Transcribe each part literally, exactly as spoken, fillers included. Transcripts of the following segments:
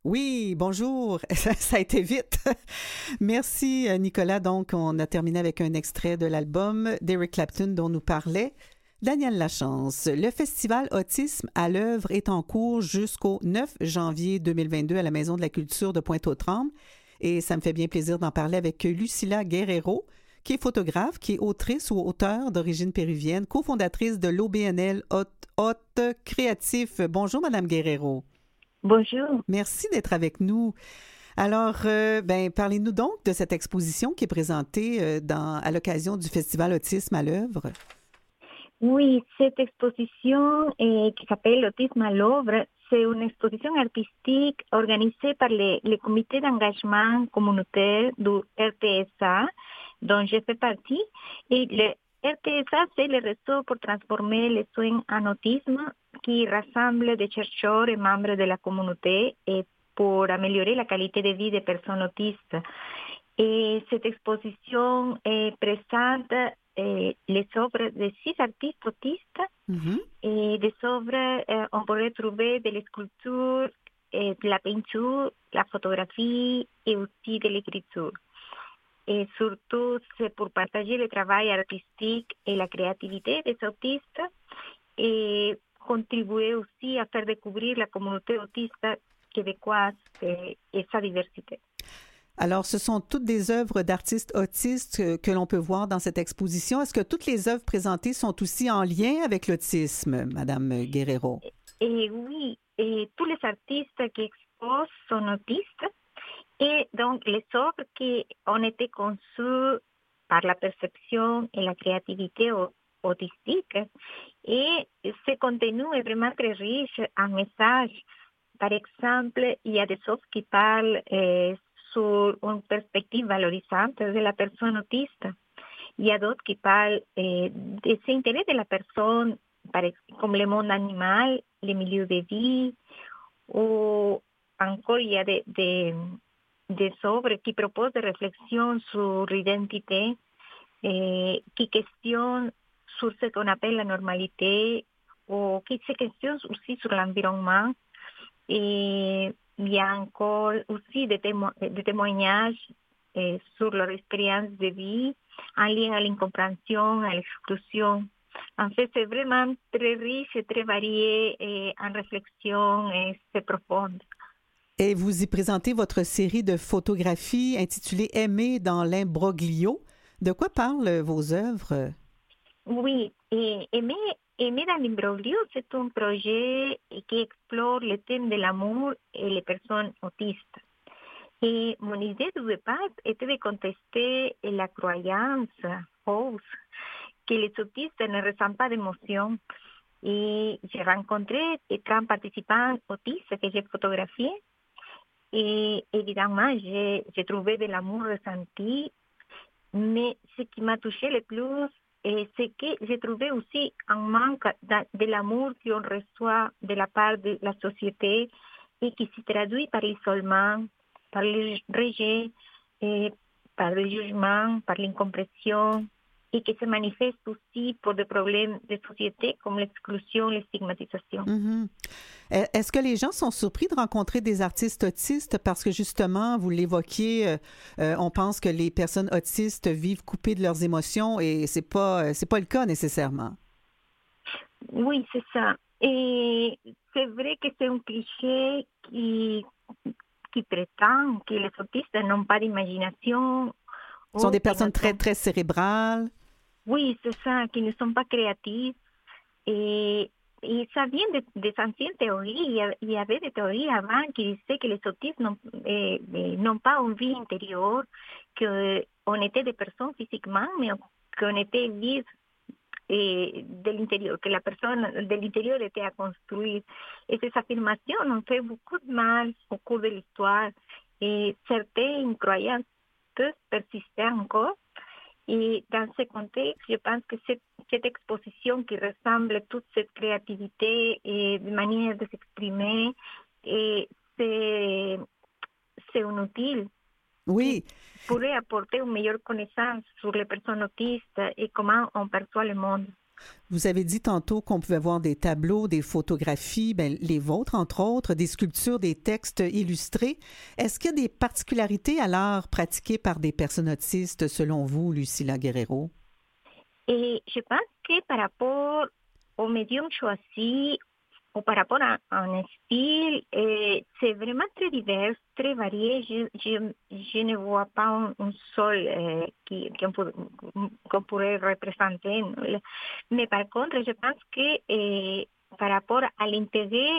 Oui, bonjour. Ça, ça a été vite. Merci, Nicolas. Donc, on a terminé avec un extrait de l'album d'Eric Clapton dont nous parlait Daniel Lachance. Le festival Autisme à l'œuvre est en cours jusqu'au neuf janvier deux mille vingt-deux à la Maison de la Culture de Pointe-aux-Trembles. Et ça me fait bien plaisir d'en parler avec Lucila Guerrero, qui est photographe, qui est autrice ou auteure d'origine péruvienne, cofondatrice de l'O B N L Hôte, Hôte Créatif. Bonjour, Madame Guerrero. Bonjour. Merci d'être avec nous. Alors, euh, ben, parlez-nous donc de cette exposition qui est présentée euh, dans, à l'occasion du Festival Autisme à l'œuvre. Oui, cette exposition eh, qui s'appelle Autisme à l'œuvre, c'est une exposition artistique organisée par le, le comité d'engagement communautaire du R T S A, dont je fais partie. Et le R T S A, c'est le réseau pour transformer les soins en autisme qui rassemble des chercheurs et membres de la communauté et pour améliorer la qualité de vie des personnes autistes. Et cette exposition eh, présente eh, les œuvres de six artistes autistes. Mm-hmm. Et des œuvres, eh, on pourrait trouver de la sculpture, eh, de la peinture, la photographie et aussi de l'écriture. Et surtout, c'est pour partager le travail artistique et la créativité des autistes et contribuer aussi à faire découvrir la communauté autiste québécoise et, et sa diversité. Alors, ce sont toutes des œuvres d'artistes autistes que, que l'on peut voir dans cette exposition. Est-ce que toutes les œuvres présentées sont aussi en lien avec l'autisme, Madame Guerrero? Et oui, et tous les artistes qui exposent sont autistes. Et donc, les œuvres qui ont été conçues par la perception et la créativité autistique. Et ce contenu est vraiment très riche en messages. Par exemple, il y a des œuvres qui parlent eh, sur une perspective valorisante de la personne autiste. Il y a d'autres qui parlent eh, des intérêts de la personne, comme le monde animal, les milieux de vie, ou encore il y a des, des, des œuvres qui proposent des réflexions sur l'identité, eh, qui questionnent sur ce qu'on appelle la normalité, ou qui se questionnent aussi sur l'environnement. Et il y a encore aussi des, témo- des témoignages eh, sur leur expérience de vie en lien à l'incompréhension, à l'exclusion. En fait, c'est vraiment très riche et très varié et en réflexion et c'est profond. Et vous y présentez votre série de photographies intitulée Aimer dans l'imbroglio. De quoi parlent vos œuvres? Oui, et Aimer, Aimer dans l'imbroglio, c'est un projet qui explore le thème de l'amour et les personnes autistes. Et mon idée du départ était de contester la croyance fausse que les autistes ne ressentent pas d'émotions. Et j'ai rencontré trente participants autistes que j'ai photographiés. Et évidemment, j'ai, j'ai trouvé de l'amour ressenti. Mais ce qui m'a touché le plus, et c'est que j'ai trouvé aussi un manque de, de l'amour qu'on reçoit de la part de la société et qui se traduit par l'isolement, par le rejet, et par le jugement, par l'incompréhension, et qui se manifeste aussi pour des problèmes de société comme l'exclusion, la stigmatisation. Mm-hmm. Est-ce que les gens sont surpris de rencontrer des artistes autistes parce que justement, vous l'évoquiez, euh, euh, on pense que les personnes autistes vivent coupées de leurs émotions et c'est pas c'est pas le cas nécessairement. Oui, c'est ça. Et c'est vrai que c'est un cliché qui qui prétend que les autistes n'ont pas d'imagination. Ce sont des Qui personnes ne très sont... très cérébrales. Oui, c'est ça, qui ne sont pas créatifs. Et, et ça vient de, des anciennes théories. Il y, a, il y avait des théories avant qui disaient que les autistes n'ont eh, eh, n'ont pas une vie intérieure, qu'on était des personnes physiquement, mais qu'on était vives et de l'intérieur, que la personne de l'intérieur était à construire. Et ces affirmations ont fait beaucoup de mal au cours de l'histoire. Et certaines croyances peuvent persister encore. Et dans ce contexte, je pense que cette, cette exposition qui ressemble à toute cette créativité et de manière de s'exprimer, et c'est, c'est un outil Oui. qui pourrait apporter une meilleure connaissance sur les personnes autistes et comment on perçoit le monde. Vous avez dit tantôt qu'on pouvait voir des tableaux, des photographies, ben, les vôtres, entre autres, des sculptures, des textes illustrés. Est-ce qu'il y a des particularités à l'art pratiqué par des personnes autistes, selon vous, Lucila Guerrero? Et je pense que par rapport au médium choisi ou par rapport à, à un style, eh, c'est vraiment très divers, très varié. Je, je, je ne vois pas un, un seul eh, qui, qu'on, pour, qu'on pourrait représenter. ¿No? Mais par contre, je pense que eh, par rapport à l'intérêt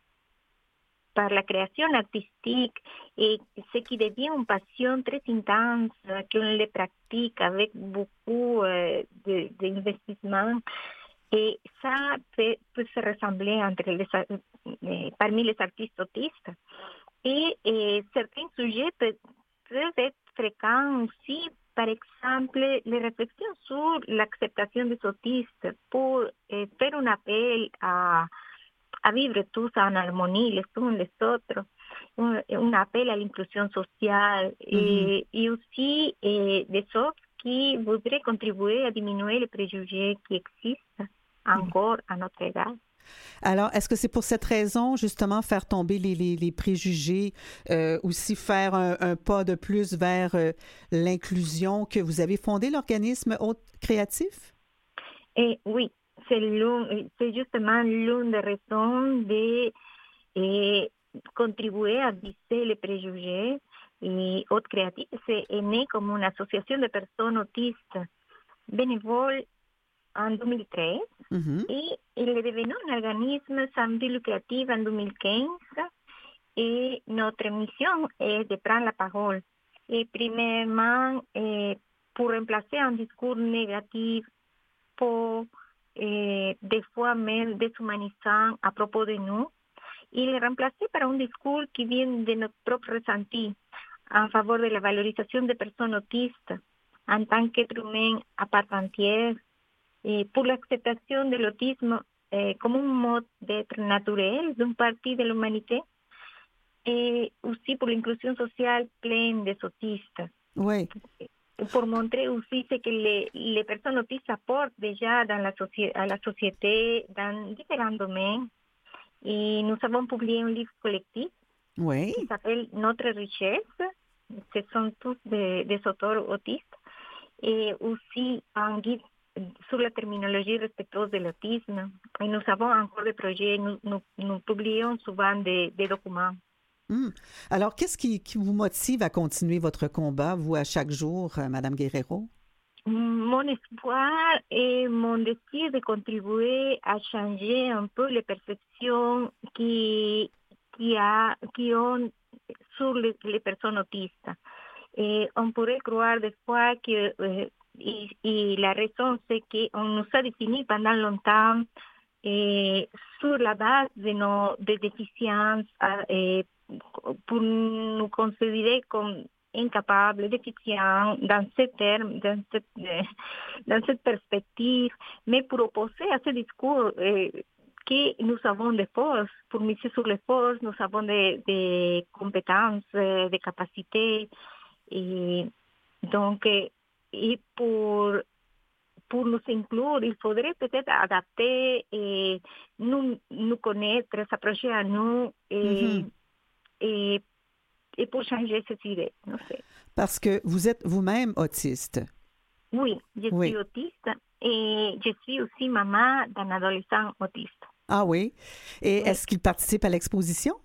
par la création artistique et ce qui devient une passion très intense qu'on le pratique avec beaucoup euh, de, d'investissement. Et ça peut, peut se ressembler entre les, eh, parmi les artistes autistes. Et, et certains sujets peuvent, peuvent être fréquents aussi, par exemple, les réflexions sur l'acceptation des autistes pour eh, faire un appel à a vivre tous en harmonie les uns les autres, un, un appel à l'inclusion sociale Mm-hmm. et, et aussi et des autres qui voudraient contribuer à diminuer les préjugés qui existent encore à notre égard. Alors, est-ce que c'est pour cette raison, justement, faire tomber les, les, les préjugés, euh, aussi faire un, un pas de plus vers euh, l'inclusion, que vous avez fondé l'organisme Hôte Créatif? Et oui, c'est, c'est justement l'une des raisons de eh, contribuer à briser les préjugés. Et Hôte Créatif c'est né comme une association de personnes autistes bénévoles en deux mille treize Mm-hmm. et il est devenu un organisme sans but lucratif en deux mille quinze et notre mission est de prendre la parole. Et premièrement, eh, pour remplacer un discours négatif pour eh, des fois même déshumanisant à propos de nous, il est remplacé par un discours qui vient de notre propre ressenti en faveur de la valorisation des personnes autistes en tant qu'être humain à part entière et pour l'acceptation de l'autisme eh, comme un mode d'être naturel d'une partie de l'humanité et aussi pour l'inclusion sociale pleine des autistes. Oui. Pour montrer aussi ce que les, les personnes autistes apportent déjà dans la soci- à la société dans différents domaines. Et nous avons publié un livre collectif Oui. qui s'appelle Notre richesse. Ce sont tous des, des auteurs autistes. Et aussi un guide sur la terminologie respectueuse de l'autisme. Et nous avons encore des projets. Nous, nous, nous publions souvent des, des documents. Mmh. Alors, qu'est-ce qui, qui vous motive à continuer votre combat, vous, à chaque jour, euh, Madame Guerrero? Mon espoir et mon désir de contribuer à changer un peu les perceptions qui, qui, a, qui ont sur les, les personnes autistes. Et on pourrait croire des fois que, euh, et, et la raison c'est qu'on nous a défini pendant longtemps et sur la base de nos de déficiences et pour nous considérer comme incapables, déficients dans ces termes, dans cette, dans cette perspective, mais pour opposer à ce discours euh, que nous avons des forces, pour miser sur les forces, nous avons des, des compétences, euh, des capacités, et donc, et pour pour nous inclure, il faudrait peut-être adapter et nous, nous connaître, s'approcher à nous et, Mm-hmm. et, et pour changer cette idée. Non sais. Parce que vous êtes vous-même autiste. Oui, je Oui. suis autiste et je suis aussi maman d'un adolescent autiste. Ah oui. Et Oui. est-ce qu'il participe à l'exposition?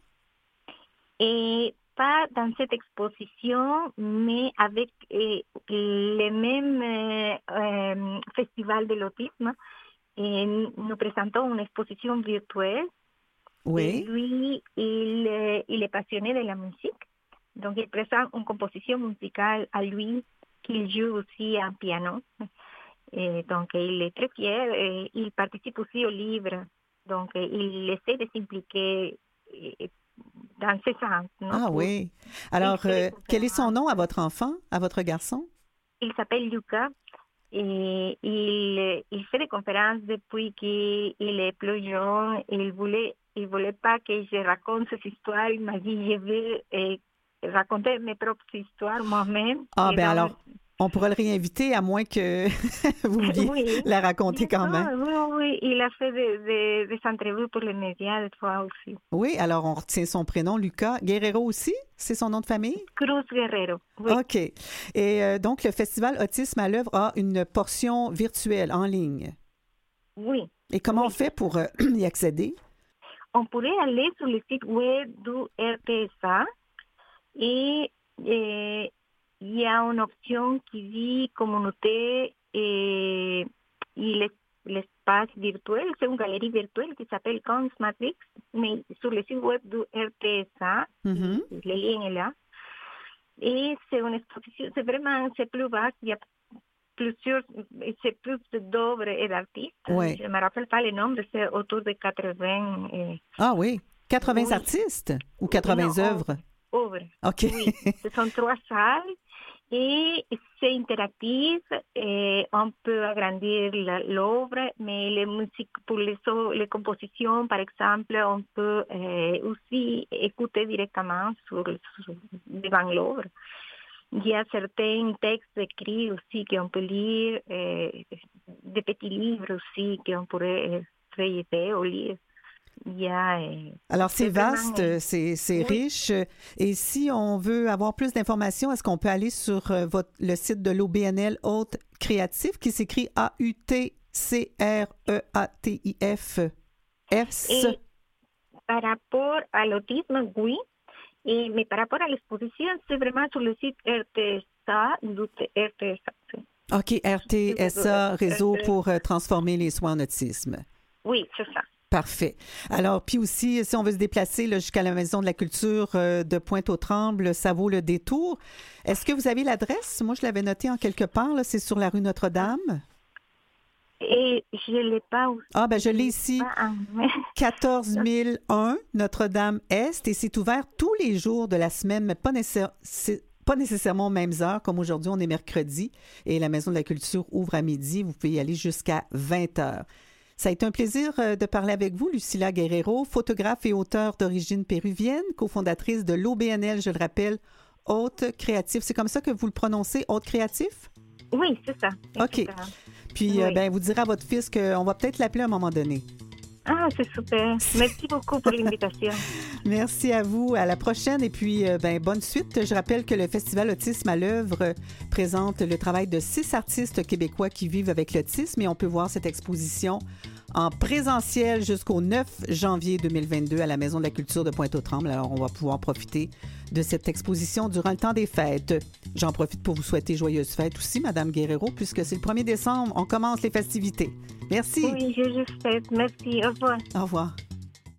Et pas dans cette exposition, mais avec eh, le même eh, euh, festival de l'autisme. Et nous présentons une exposition virtuelle. Oui. Et lui, il, il est passionné de la musique. Donc, il présente une composition musicale à lui qu'il joue aussi en piano. Et donc, il est très fier. Et il participe aussi au livre. Donc, il essaie de s'impliquer dans ce sens. Non? Ah Pour, oui. Alors, euh, quel est son nom à votre enfant, à votre garçon? Il s'appelle Lucas. Et il, il fait des conférences depuis qu'il est plus jeune. Il voulait, il voulait pas que je raconte cette histoire. Il m'a dit, je vais eh, raconter mes propres histoires moi-même. Ah, Et ben donc, alors, On pourra le réinviter à moins que vous vouliez Oui. la raconter quand Ah, même. oui, oui, il a fait des, des, des entrevues pour les médias des fois aussi. Oui, alors on retient son prénom, Lucas. Guerrero aussi, c'est son nom de famille? Cruz Guerrero, oui. OK. Et euh, donc, le festival Autisme à l'œuvre a une portion virtuelle en ligne. Oui. Et comment Oui. on fait pour euh, y accéder? On pourrait aller sur le site web du R T S A et eh, il y a une option qui dit communauté et, et l'es- l'espace virtuel, c'est une galerie virtuelle qui s'appelle Cons Matrix, mais sur le site web du R T S A, Mhm. le lien est là. Et c'est une exposition, c'est vraiment, c'est plus vaste, il y a plusieurs, c'est plus d'œuvres et d'artistes. Ouais. Je ne me rappelle pas les nombres, c'est autour de quatre-vingts eh, Ah oui, quatre-vingts Oui. artistes ou quatre-vingts Non, œuvres? œuvres. OK. Oui, ce sont trois salles et c'est interactif. Et on peut agrandir la- l'œuvre, mais les musiques pour les, so- les compositions, par exemple, on peut euh, aussi écouter directement sur, sur- devant l'œuvre. Il y a certains textes écrits aussi qu'on peut lire, euh, des petits livres aussi qu'on pourrait euh, feuilleter ou lire. Il y a, euh, Alors, c'est C'est vraiment, vaste, euh, c'est c'est oui. riche. Et si on veut avoir plus d'informations, est-ce qu'on peut aller sur euh, votre, le site de l'O B N L Haute Créatif qui s'écrit A U T C R E A T I F S? Et par rapport à l'autisme, oui. Et, mais par rapport à l'exposition, c'est vraiment sur le site R T S A, du R T S A. sí. OK, R T S A, Réseau R T S A. pour euh, transformer les soins en autisme. Oui, c'est ça. Parfait. Alors, puis aussi, si on veut se déplacer là, jusqu'à la Maison de la Culture euh, de Pointe-aux-Trembles, ça vaut le détour. Est-ce que vous avez l'adresse? Moi, je l'avais noté en quelque part. Là, c'est sur la rue Notre-Dame. Et je ne l'ai pas aussi. Ah, ben je l'ai ici. Ah, quatorze mille un Notre-Dame-Est et c'est ouvert tous les jours de la semaine, mais pas, nécessaire- c'est pas nécessairement aux mêmes heures, comme aujourd'hui, on est mercredi et la Maison de la Culture ouvre à midi. Vous pouvez y aller jusqu'à vingt heures. Ça a été un plaisir euh, de parler avec vous, Lucila Guerrero, photographe et auteure d'origine péruvienne, cofondatrice de l'O B N L, je le rappelle, Haute Créatif. C'est comme ça que vous le prononcez, Haute Créatif? Oui, c'est ça. OK. exactement. Puis, euh, Oui. ben, vous direz à votre fils qu'on va peut-être l'appeler à un moment donné. Ah, c'est super. Merci beaucoup pour l'invitation. Merci à vous. À la prochaine. Et puis, euh, ben, bonne suite. Je rappelle que le Festival Autisme à l'œuvre euh, présente le travail de six artistes québécois qui vivent avec l'autisme et on peut voir cette exposition en présentiel jusqu'au neuf janvier deux mille vingt-deux à la Maison de la Culture de Pointe-aux-Trembles. Alors, on va pouvoir profiter de cette exposition durant le temps des fêtes. J'en profite pour vous souhaiter joyeuses fêtes aussi, Madame Guerrero, puisque c'est le premier décembre. On commence les festivités. Merci. Oui, je le fais. Merci. Au revoir. Au revoir.